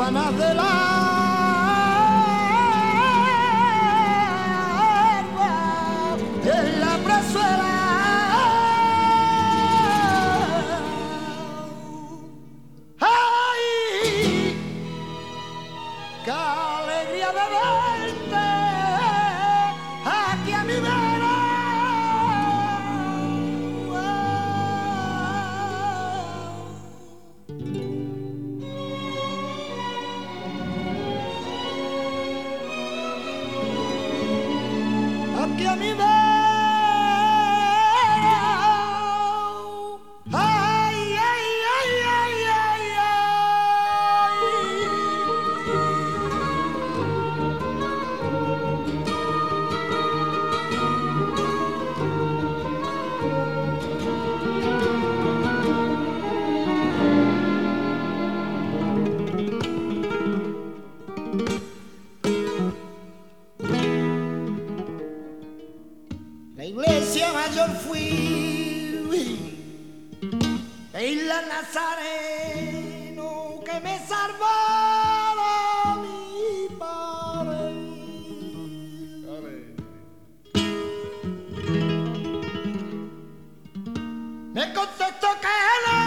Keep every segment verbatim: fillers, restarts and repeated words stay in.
campanas de la y en la plazuela. ¡Ay! ¡Qué alegría de verte aquí a mi vera! Aquí a mi vera. Ay, ay, ay, ay, ay, ay. La iglesia mayor fui e la Nazareno que me salvaba mi padre. Me contestó que no,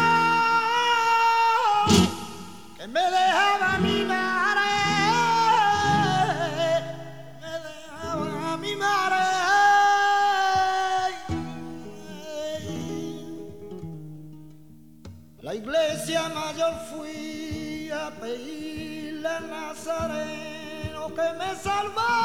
que me dejaba mi madre, me dejaba mi madre. La iglesia mayor fui a pedirle al Nazareno que me salvara